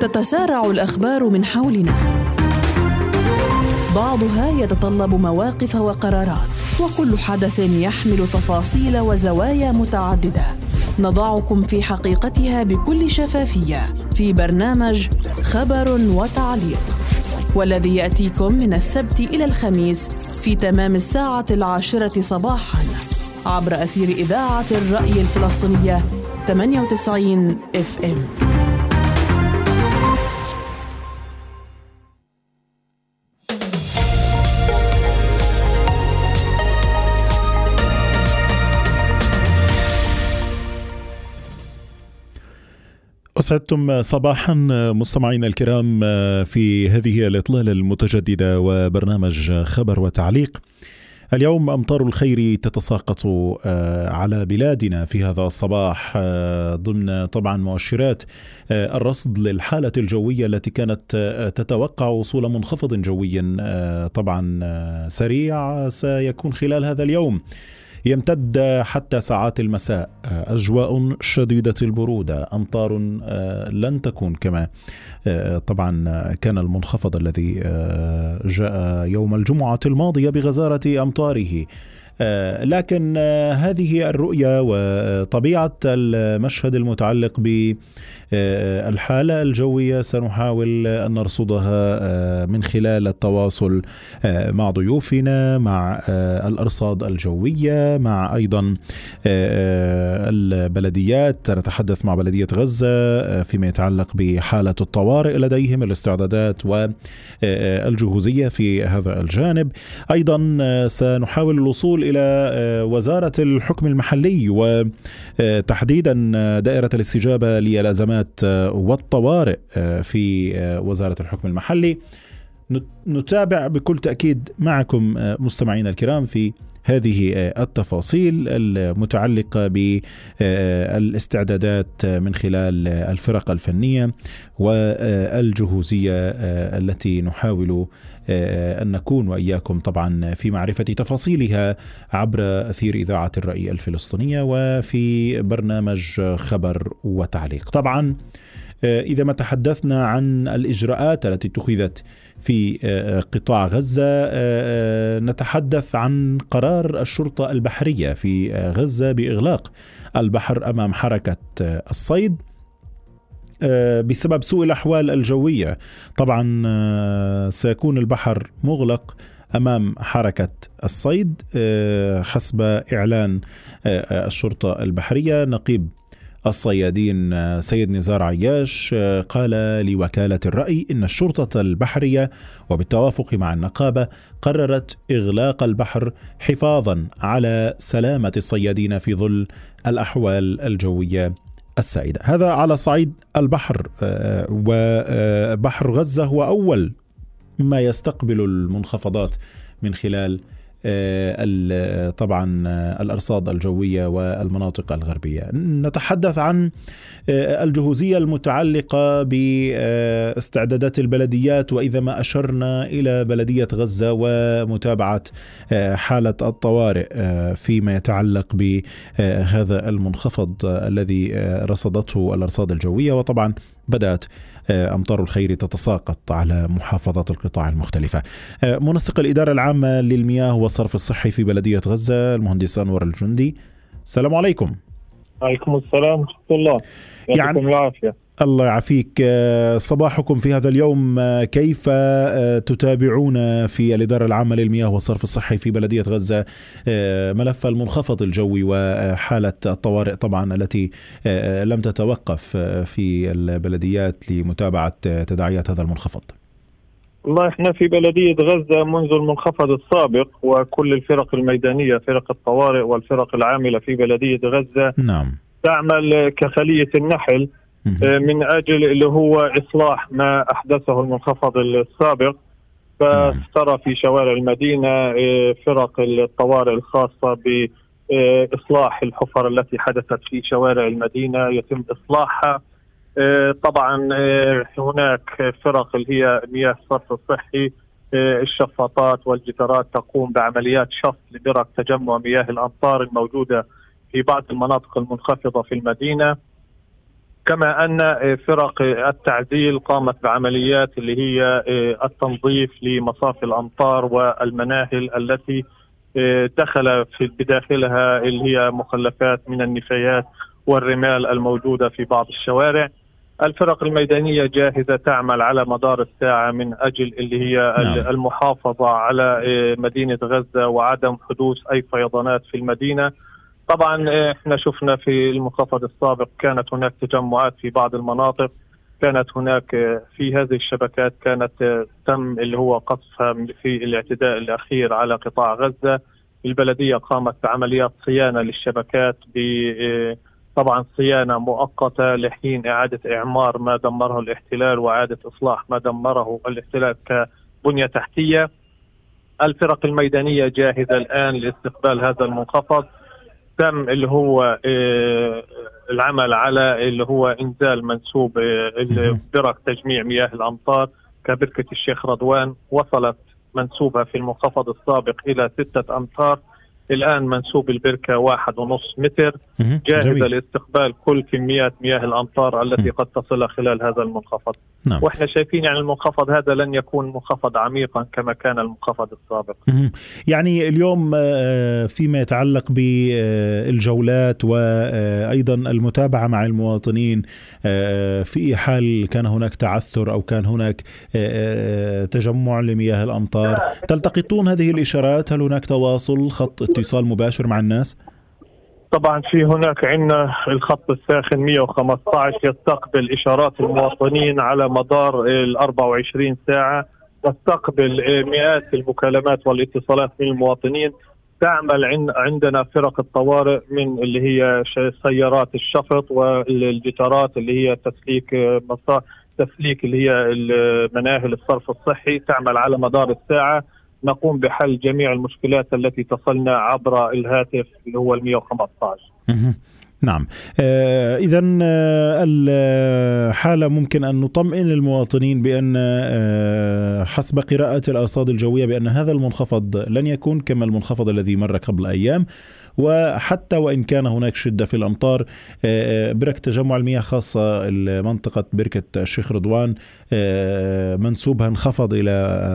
تتسارع الأخبار من حولنا، بعضها يتطلب مواقف وقرارات، وكل حدث يحمل تفاصيل وزوايا متعددة. نضعكم في حقيقتها بكل شفافية في برنامج خبر وتعليق، والذي يأتيكم من السبت إلى الخميس في تمام 10:00 صباحاً عبر أثير إذاعة الرأي الفلسطينية 98 FM. أسعدتم صباحا مستمعينا الكرام في هذه الإطلالة المتجددة وبرنامج خبر وتعليق. اليوم أمطار الخير تتساقط على بلادنا في هذا الصباح ضمن طبعا مؤشرات الرصد للحالة الجوية التي كانت تتوقع وصول منخفض جوي طبعا سريع سيكون خلال هذا اليوم، يمتد حتى ساعات المساء. أجواء شديدة البرودة، أمطار لن تكون كما طبعا كان المنخفض الذي جاء يوم الجمعة الماضية بغزارة أمطاره. لكن هذه الرؤية وطبيعة المشهد المتعلق بالحالة الجوية سنحاول أن نرصدها من خلال التواصل مع ضيوفنا، مع الأرصاد الجوية، مع أيضا البلديات. نتحدث مع بلدية غزة فيما يتعلق بحالة الطوارئ لديهم، الاستعدادات والجهوزية في هذا الجانب. أيضا سنحاول الوصول إلى وزارة الحكم المحلي وتحديدا دائرة الاستجابة للأزمات والطوارئ في وزارة الحكم المحلي. نتابع بكل تأكيد معكم مستمعين الكرام في هذه التفاصيل المتعلقة بالاستعدادات من خلال الفرق الفنية والجهوزية التي نحاول أن نكون وإياكم طبعا في معرفة تفاصيلها عبر أثير إذاعة الرأي الفلسطينية وفي برنامج خبر وتعليق. طبعا إذا ما تحدثنا عن الإجراءات التي اتخذت في قطاع غزة، نتحدث عن قرار الشرطة البحرية في غزة بإغلاق البحر أمام حركة الصيد بسبب سوء الأحوال الجوية. طبعا سيكون البحر مغلق أمام حركة الصيد حسب إعلان الشرطة البحرية. نقيب الصيادين سيد نزار عياش قال لوكالة الرأي إن الشرطة البحرية وبالتوافق مع النقابة قررت إغلاق البحر حفاظا على سلامة الصيادين في ظل الأحوال الجوية السائدة. هذا على صعيد البحر، وبحر غزة هو أول ما يستقبل المنخفضات من خلال طبعا الأرصاد الجوية والمناطق الغربية. نتحدث عن الجهوزية المتعلقة باستعدادات البلديات، وإذا ما أشرنا إلى بلدية غزة ومتابعة حالة الطوارئ فيما يتعلق بهذا المنخفض الذي رصدته الأرصاد الجوية. وطبعا بدأت أمطار الخير تتساقط على محافظات القطاع المختلفة. منسق الإدارة العامة للمياه والصرف الصحي في بلدية غزة المهندس أنور الجندي، السلام عليكم. عليكم السلام ورحمة الله. يعطيكم العافية. الله يعافيك. صباحكم في هذا اليوم، كيف تتابعون في الإدارة العامة للمياه والصرف الصحي في بلدية غزة ملف المنخفض الجوي وحالة الطوارئ طبعا التي لم تتوقف في البلديات لمتابعة تداعيات هذا المنخفض؟ والله احنا في بلدية غزة منذ المنخفض السابق وكل الفرق الميدانية، فرق الطوارئ والفرق العاملة في بلدية غزة نعم تعمل كخلية النحل من أجل اللي هو إصلاح ما أحدثه المنخفض السابق. فترى في شوارع المدينة فرق الطوارئ الخاصة بإصلاح الحفر التي حدثت في شوارع المدينة يتم إصلاحها. طبعا هناك فرق اللي هي مياه الصرف الصحي، الشفاطات والجدارات تقوم بعمليات شفط لدرك تجمع مياه الأمطار الموجودة في بعض المناطق المنخفضة في المدينة. كما أن فرق التعزيل قامت بعمليات اللي هي التنظيف لمصافي الأمطار والمناهل التي دخل بداخلها اللي هي مخلفات من النفايات والرمال الموجودة في بعض الشوارع. الفرق الميدانية جاهزة تعمل على مدار الساعة من أجل اللي هي المحافظة على مدينة غزة وعدم حدوث أي فيضانات في المدينة. طبعا احنا شفنا في المنخفض السابق كانت هناك تجمعات في بعض المناطق، كانت هناك في هذه الشبكات كانت تم اللي هو قصفها في الاعتداء الأخير على قطاع غزة. البلدية قامت بعمليات صيانة للشبكات طبعا صيانة مؤقتة لحين إعادة إعمار ما دمره الاحتلال وإعادة إصلاح ما دمره الاحتلال كبنية تحتية. الفرق الميدانية جاهزة الآن لاستقبال هذا المنخفض. تم اللي هو العمل على اللي هو إنزال منسوب برك تجميع مياه الأمطار كبركة الشيخ رضوان. وصلت منسوبها في المنخفض السابق إلى 6 أمتار، الآن منسوب البركة 1.5 متر، جاهزة لاستقبال كل كميات مياه الأمطار التي قد تصل خلال هذا المنخفض. نعم. وإحنا شايفين يعني المنخفض هذا لن يكون منخفض عميقا كما كان المنخفض السابق. يعني اليوم فيما يتعلق بالجولات وأيضا المتابعة مع المواطنين، في حال كان هناك تعثر أو كان هناك تجمع لمياه الأمطار، تلتقطون هذه الإشارات؟ هل هناك تواصل، خط اتصال مباشر مع الناس؟ طبعا في هناك عندنا الخط الساخن 115 يستقبل إشارات المواطنين على مدار 24 ساعة، تستقبل مئات المكالمات والاتصالات من المواطنين. تعمل عندنا فرق الطوارئ من اللي هي سيارات الشفط والجتارات اللي هي تسليك اللي هي مناهل الصرف الصحي، تعمل على مدار الساعة. نقوم بحل جميع المشكلات التي تصلنا عبر الهاتف اللي هو 115. نعم. إذن الحالة ممكن أن نطمئن المواطنين بأن حسب قراءة الأرصاد الجوية بأن هذا المنخفض لن يكون كما المنخفض الذي مر قبل أيام، وحتى وإن كان هناك شدة في الأمطار بركة تجمع المياه خاصة منطقة بركة الشيخ رضوان منسوبها انخفض إلى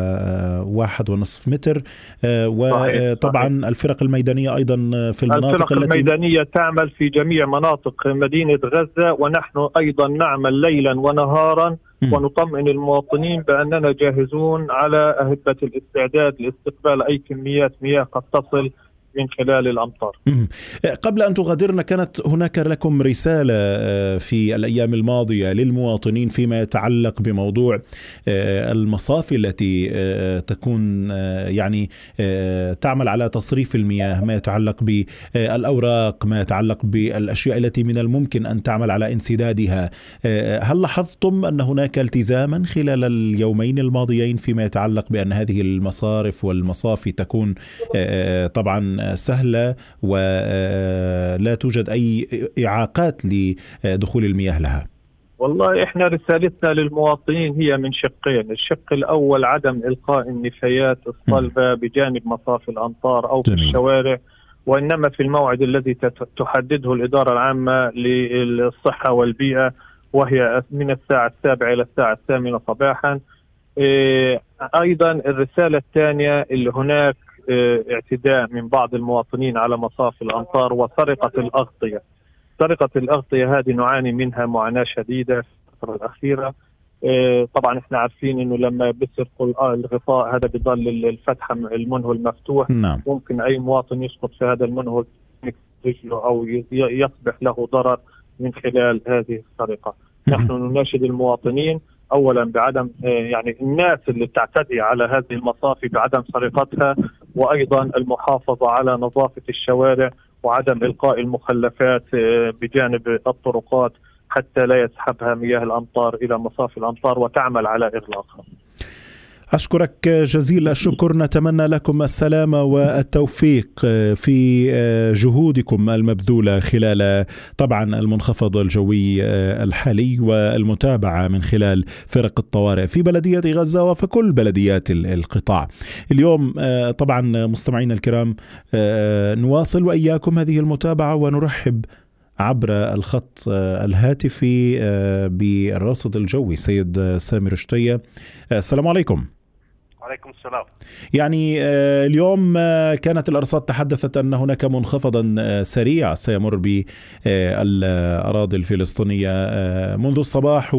1.5 متر. وطبعا الفرق الميدانية أيضا في المناطق الفرق الميدانية تعمل في جميع مناطق مدينة غزة، ونحن أيضا نعمل ليلا ونهارا ونطمئن المواطنين بأننا جاهزون على أهبة الاستعداد لاستقبال أي كميات مياه قد تصل من خلال الأمطار. قبل أن تغادرنا، كانت هناك لكم رسالة في الأيام الماضية للمواطنين فيما يتعلق بموضوع المصافي التي تكون يعني تعمل على تصريف المياه، ما يتعلق بالأوراق، ما يتعلق بالأشياء التي من الممكن أن تعمل على انسدادها. هل لاحظتم أن هناك التزاما خلال اليومين الماضيين فيما يتعلق بأن هذه المصارف والمصافي تكون طبعا سهلة ولا توجد أي إعاقات لدخول المياه لها؟ والله إحنا رسالتنا للمواطنين هي من شقين. الشق الأول عدم إلقاء النفايات الصلبة بجانب مصافي الأمطار أو في الشوارع، وإنما في الموعد الذي تحدده الإدارة العامة للصحة والبيئة، وهي من الساعة 7 إلى الساعة 8 صباحا. أيضا الرسالة الثانية اللي هناك اعتداء من بعض المواطنين على مصافي الأمطار وسرقة الأغطية. سرقة الأغطية هذه نعاني منها معاناة شديدة في الفترة الأخيرة. طبعا احنا عارفين انه لما بيسرقوا الغطاء هذا بيضل الفتحة المنهل مفتوح. نعم. ممكن أي مواطن يسقط في هذا المنهل رجله أو يصبح له ضرر من خلال هذه السرقة. نحن نناشد المواطنين أولا بعدم يعني الناس اللي تعتدي على هذه المصافي بعدم سرقتها، وأيضا المحافظة على نظافة الشوارع وعدم إلقاء المخلفات بجانب الطرقات حتى لا يسحبها مياه الأمطار إلى مصافي الأمطار وتعمل على إغلاقها. أشكرك جزيل الشكر، نتمنى لكم السلامة والتوفيق في جهودكم المبذولة خلال طبعا المنخفض الجوي الحالي والمتابعة من خلال فرق الطوارئ في بلدية غزة وفي كل بلديات القطاع. اليوم طبعا مستمعينا الكرام نواصل وإياكم هذه المتابعة ونرحب عبر الخط الهاتفي بالراصد الجوي سيد سامر شطية. السلام عليكم. وعليكم السلام. يعني اليوم كانت الأرصاد تحدثت أن هناك منخفضا سريع سيمر بالأراضي الفلسطينية منذ الصباح،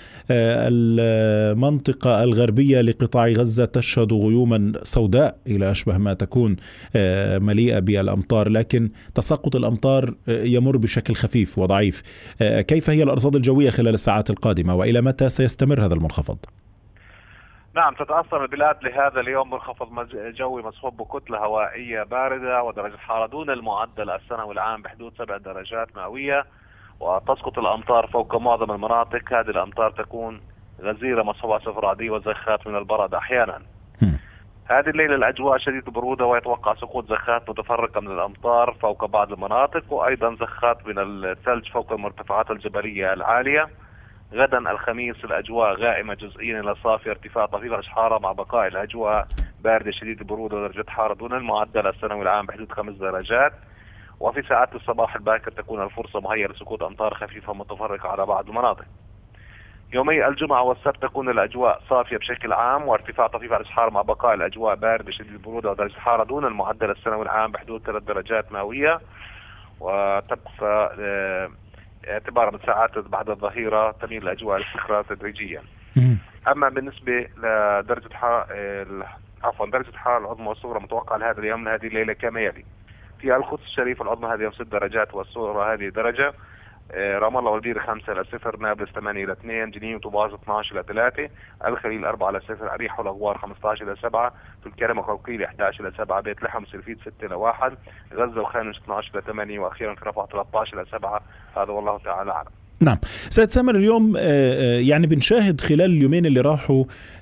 والمنطقة الغربية لقطاع غزة تشهد غيوما سوداء إلى أشبه ما تكون مليئة بالأمطار، لكن تساقط الأمطار يمر بشكل خفيف وضعيف. كيف هي الأرصاد الجوية خلال الساعات القادمة، وإلى متى سيستمر هذا المنخفض؟ نعم، تتأثر البلاد لهذا اليوم منخفض جوي مصحوب بكتلة هوائية باردة ودرجة حرارة دون المعدل السنوي العام بحدود 7 درجات مئوية، وتسقط الأمطار فوق معظم المناطق. هذه الأمطار تكون غزيرة مصحوبة صفر رعدية وزخات من البرد أحيانا. هذه الليلة الأجواء شديدة البرودة، ويتوقع سقوط زخات متفرقة من الأمطار فوق بعض المناطق، وأيضا زخات من الثلج فوق المرتفعات الجبلية العالية. غدا الخميس الأجواء غائمة جزئيا إلى صافية، ارتفاع طفيف الحرارة مع بقاء الأجواء باردة شديدة البرودة ودرجة حرارة دون المعدل السنوي العام بحدود 5 درجات. وفي ساعات الصباح الباكر تكون الفرصة مهيئة لسقوط أمطار خفيفة متفرقة على بعض المناطق. يومي الجمعة والسبت تكون الأجواء صافية بشكل عام وارتفاع طفيف الحرارة مع بقاء الأجواء باردة شديدة البرودة ودرجة حرارة دون المعدل السنوي العام بحدود 3 درجات مئوية، وتبقى اعتبارا من ساعات بعد الظهيرة تميل الأجواء الاستقرار تدريجيا. أما بالنسبة لدرجة درجة الحرارة العظمى والصغرى متوقع لهذا اليوم هذه الليلة كما يلي: في القدس الشريف العظمى هذه 6 درجات والصغرى هذه درجة، رام الله والدير 5 إلى 0، نابلس 8 إلى 2، جنين وطوباز 12 إلى 3، الخليل 4 إلى 0، أريح والأغوار 15 إلى 7، في الكرم وقوقيل 11 إلى 7، بيت لحم وسلفيد 6 إلى 1، غزة وخان 12 إلى 8، وأخيرا في رفح 13 إلى 7. هذا والله تعالى أعلم. نعم سيد سامر، اليوم يعني بنشاهد خلال اليومين اللي راحوا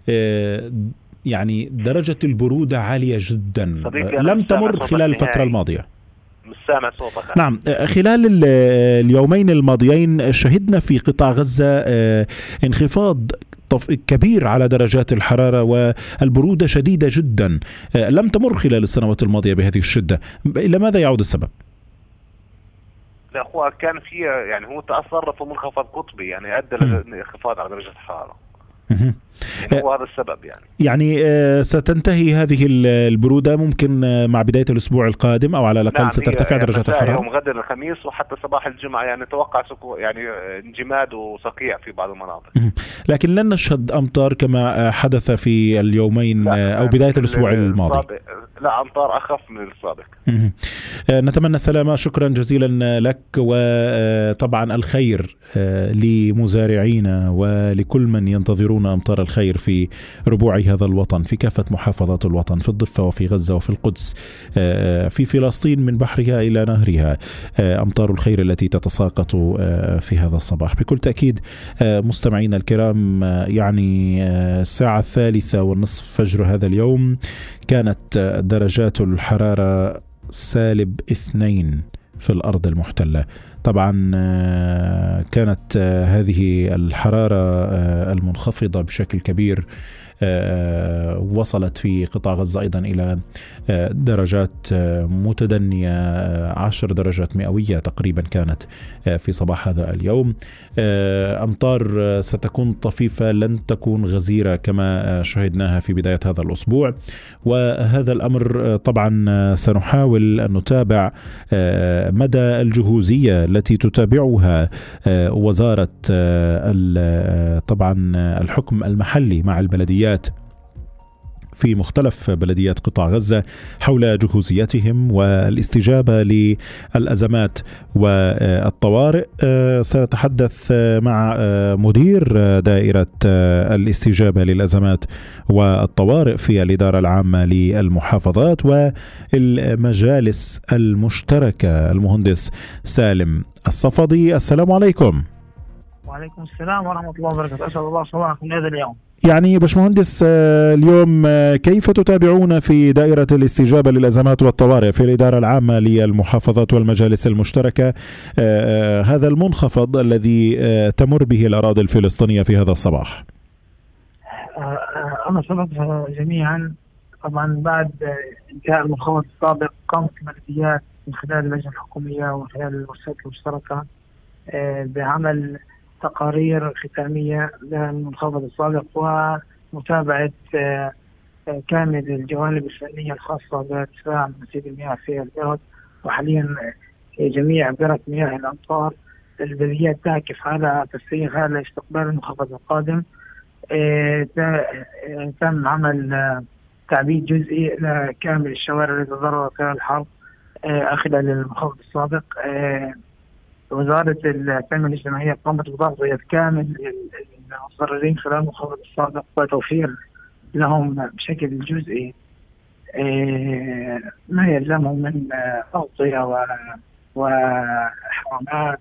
يعني درجة البرودة عالية جدا لم تمر خلال الفترة الماضية. مش سامع صوتك. نعم، خلال اليومين الماضيين شهدنا في قطاع غزة انخفاض كبير على درجات الحرارة والبرودة شديدة جدا لم تمر خلال السنوات الماضية بهذه الشدة. إلى ماذا يعود السبب؟ لا، هو كان في يعني هو تأثر في منخفض قطبي يعني أدى لانخفاض على درجة الحرارة. هو هذا السبب يعني ستنتهي هذه البرودة ممكن مع بداية الأسبوع القادم أو على الأقل سترتفع درجات الحرارة يوم غد الخميس وحتى صباح الجمعة، يعني نتوقع يعني انجماد وصقيع في بعض المناطق. لكن لن نشهد أمطار كما حدث في اليومين أو بداية الأسبوع الماضي. لا، أمطار أخف من السابق. نتمنى السلامة. شكرا جزيلا لك، وطبعا الخير لمزارعينا ولكل من ينتظرون أمطار الخير في ربوع هذا الوطن، في كافة محافظات الوطن، في الضفة وفي غزة وفي القدس، في فلسطين من بحرها إلى نهرها، أمطار الخير التي تتساقط في هذا الصباح. بكل تأكيد مستمعينا الكرام، يعني الساعة 3:30 فجر هذا اليوم كانت درجات الحرارة -2 في الأرض المحتلة. طبعا كانت هذه الحرارة المنخفضة بشكل كبير وصلت في قطاع غزة أيضا إلى درجات متدنية، 10 درجات مئوية تقريبا كانت في صباح هذا اليوم. أمطار ستكون طفيفة، لن تكون غزيرة كما شهدناها في بداية هذا الأسبوع، وهذا الأمر طبعا سنحاول أن نتابع مدى الجهوزية التي تتابعها وزارة طبعا الحكم المحلي مع البلديات في مختلف بلديات قطاع غزة حول جهوزيتهم والاستجابة للأزمات والطوارئ. سنتحدث مع مدير دائرة الاستجابة للأزمات والطوارئ في الإدارة العامة للمحافظات والمجالس المشتركة، المهندس سالم الصفدي. السلام عليكم. وعليكم السلام ورحمة الله وبركاته. أسأل الله صباحكم هذا اليوم. يعني باشمهندس، اليوم كيف تتابعون في دائرة الاستجابة للأزمات والطوارئ في الإدارة العامة للمحافظات والمجالس المشتركة هذا المنخفض الذي تمر به الأراضي الفلسطينية في هذا الصباح؟ أنا سبق جميعا طبعا بعد انتهاء المنخفض السابق قامت البلديات من خلال اللجنة الحكومية ومن خلال المؤسسات المشتركة بعمل تقارير ختامية للمنخفض السابق ومتابعة كامل الجوانب الفنية الخاصة بارتفاع نسيب المياه في البلد. وحاليا جميع برك مياه الأمطار البلديات تعكف على تسييرها لاستقبال المنخفض القادم. تم عمل تعبيد جزئي لكامل الشوارع التي تضررت خلال الحرب خلال المنخفض السابق. وزارة التنمية الاجتماعية قامت بتغطية كامل المتضررين خلال المنخفض السابق وتوفير لهم بشكل جزئي ما يلزمهم من أغطية وحرامات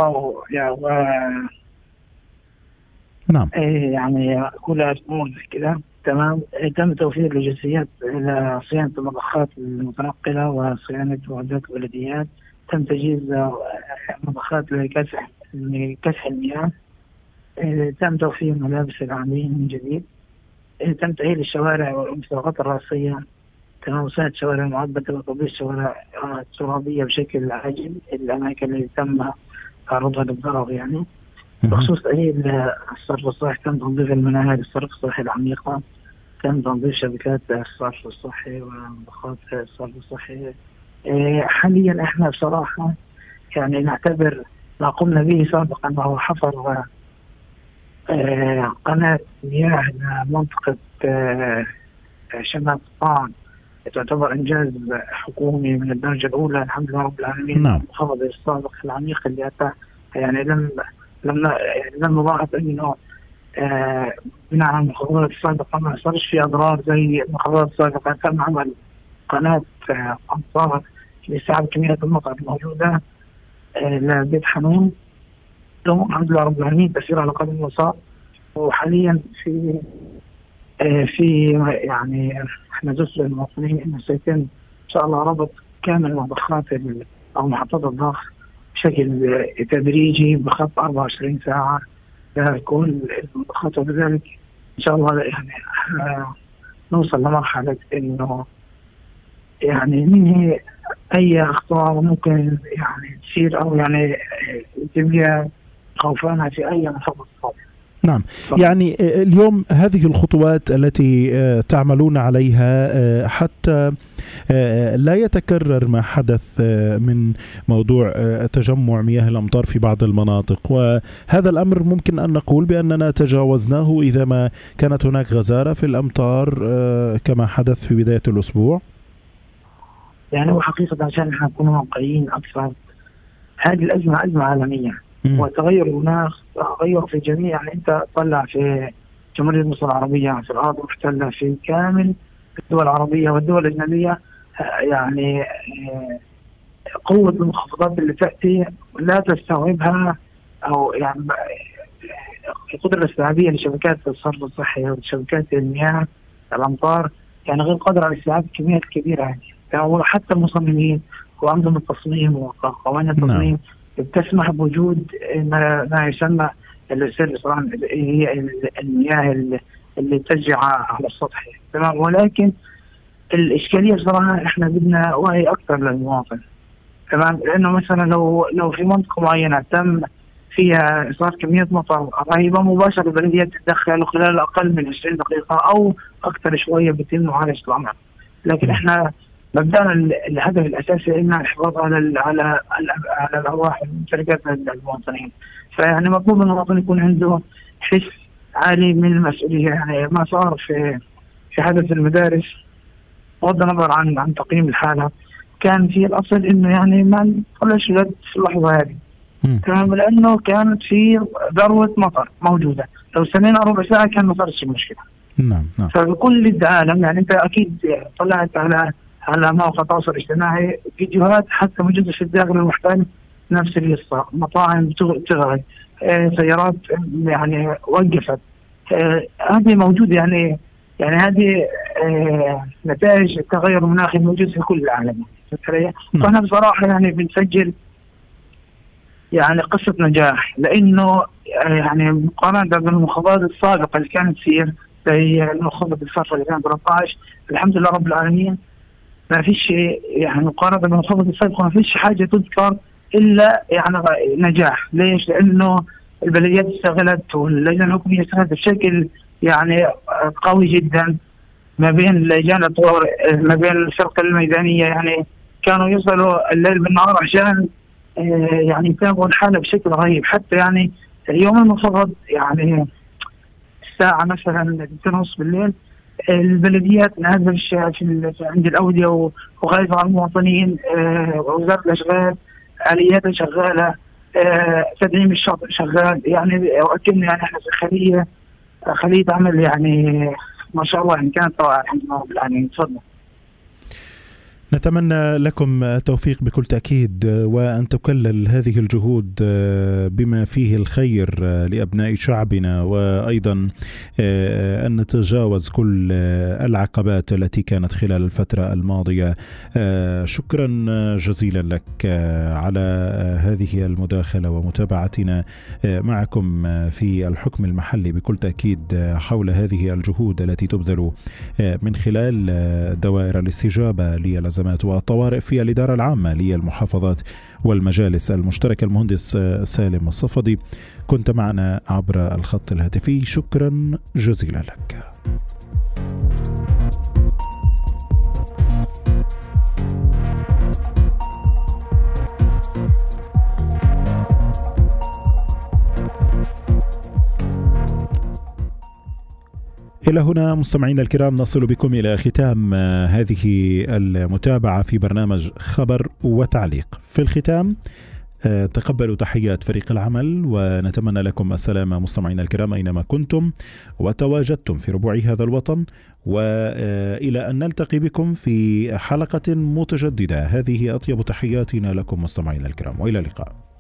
نعم يعني كل الأمور كذا تمام. تم توفير لوجستيات لصيانة المضخات المتنقلة وصيانة معدات البلديات. تم تجهيز مضخات لكسح المياه. تم توفير ملابس العاملين من جديد. تم تأهيل الشوارع والمساقات الرئيسية. تم وسائل الشوارع المعبدة وتطبيق الشوارع الترابية بشكل عاجل الأماكن اللي تم تعرضها للضرر يعني. بخصوص تأهيل الصرف الصحي تم تنظيف المناهج الصرف الصحي العميقة. تم تنظيف شبكات الصرف الصحي ومضخات الصرف الصحي. حاليا احنا بصراحة يعني نعتبر ما قمنا به سابقا وهو حفر قناة مياه لمنطقة شمال قطاع تعتبر إنجاز حكومي من الدرجة الأولى الحمد لله رب العالمين. المنخفض السابق العميق اللي أتى يعني لم نلاحظ إنه بناء على المنخفضات السابقة ما صارش في أضرار زي المنخفضات السابقة. تم عمل قناة أمطار لإسعاف كمية المطر الموجودة لبيت حنون. الحمد لله رب العالمين تسير على قدم وساق. وحاليا في يعني احنا جزء المواطنين انه سيتم ان شاء الله ربط كامل المضخات او محطات الضغط بشكل تدريجي بخط 24 ساعة لكل المضخات. وبذلك ان شاء الله يعني نوصل لمرحلة انه يعني ننهي اي اخطاء ممكن يعني تصير او يعني تبقى خوفانها في اي منخفض صادق. نعم يعني اليوم هذه الخطوات التي تعملون عليها حتى لا يتكرر ما حدث من موضوع تجمع مياه الأمطار في بعض المناطق، وهذا الأمر ممكن أن نقول بأننا تجاوزناه إذا ما كانت هناك غزارة في الأمطار كما حدث في بداية الأسبوع. يعني وحقيقة عشان نحن نكون واقعيين أكثر هذه الأزمة أزمة عالمية وتغير المناخ تغير في جميع يعني أنت طلع في جمهورية مصر العربية في الأرض محتلة في كامل الدول العربية والدول الأجنبية يعني قوة المنخفضات اللي تأتي لا تستوعبها أو يعني القدرة الاستيعابية لشبكات الصرف الصحي وشبكات المياه الأمطار يعني غير قادرة على استيعاب كميات كبيرة يعني وحتى المصممين وأنظمة التصميم وقوانين التصميم تسمح بوجود ما يسمى هي المياه اللي تجري على السطح تمام. ولكن الإشكالية بصراحة إحنا بدنا وعي أكثر للمواطن تمام، لأنه مثلا لو في منطقة معينة تم فيها صار كمية مطر رهيبة مباشرة البلدية تتدخل وخلال أقل من 20 دقيقة أو أكثر شوية بيتم معالجة الأمر. لكن إحنا مبدأنا الهدف الأساسي إنه الحفاظ على الأرواح والممتلكات المواطنين. فيعني مطلوب من المواطن يكون عنده حس عالي من المسؤولية. يعني ما صار في حدث المدارس بغض النظر عن تقييم الحالة كان في الأصل إنه يعني ما نطلعش جد في اللحظة هذه تمام، لأنه كانت في ذروة مطر موجودة. لو استنينا ربع ساعة كان ما صارش مشكلة. نعم. فبكل العالم يعني أنت أكيد طلعت على مواقع التواصل الاجتماعي فيديوهات حتى موجودة في الداخل المحتل نفس اللي صار، مطاعم تغرق، سيارات يعني وقفت، هذه موجودة يعني هذه نتائج التغير المناخي موجود في كل العالم. فأنا بصراحة يعني بنسجل يعني قصة نجاح، لأنه يعني مقارنة بالمنخفضات السابقة اللي كانت تصير زي المنخفض الفترة اللي كانت 13 الحمد لله رب العالمين ما فيش يعني مقارنة بالمنخفض السابق ما فيش حاجة تذكر إلا يعني نجاح. ليش؟ لأنه البلديات استغلت واللجنة الحكومية استغلت بشكل يعني قوي جدا ما بين لجان الطوارئ، ما بين الفرقة الميدانية، يعني كانوا يوصلوا الليل بالنهار عشان يعني يتابعوا الحالة بشكل رهيب. حتى يعني اليوم المنخفض يعني الساعة مثلا 2:30 بالليل البلديات نازلة عند الأودية وغايبة على المواطنين، وزارة الأشغال آلياتها شغالة، تدعيم الشاطئ شغال، يعني وأكدنا يعني احنا في خلية عمل يعني ما شاء الله يعني كانت رائعة الحمد لله رب العالمين. تفضل. نتمنى لكم التوفيق بكل تأكيد، وأن تكلل هذه الجهود بما فيه الخير لأبناء شعبنا، وأيضا أن نتجاوز كل العقبات التي كانت خلال الفترة الماضية. شكرا جزيلا لك على هذه المداخلة ومتابعتنا معكم في الحكم المحلي بكل تأكيد حول هذه الجهود التي تبذل من خلال دوائر الاستجابة للأزمات والطوارئ في الإدارة العامة للمحافظات والمجالس المشتركة. المهندس سالم الصفدي كنت معنا عبر الخط الهاتفي، شكرا جزيلا لك. إلى هنا مستمعينا الكرام نصل بكم إلى ختام هذه المتابعة في برنامج خبر وتعليق. في الختام تقبلوا تحيات فريق العمل ونتمنى لكم السلامة مستمعينا الكرام أينما كنتم وتواجدتم في ربوع هذا الوطن، وإلى أن نلتقي بكم في حلقة متجددة. هذه أطيب تحياتنا لكم مستمعينا الكرام، وإلى اللقاء.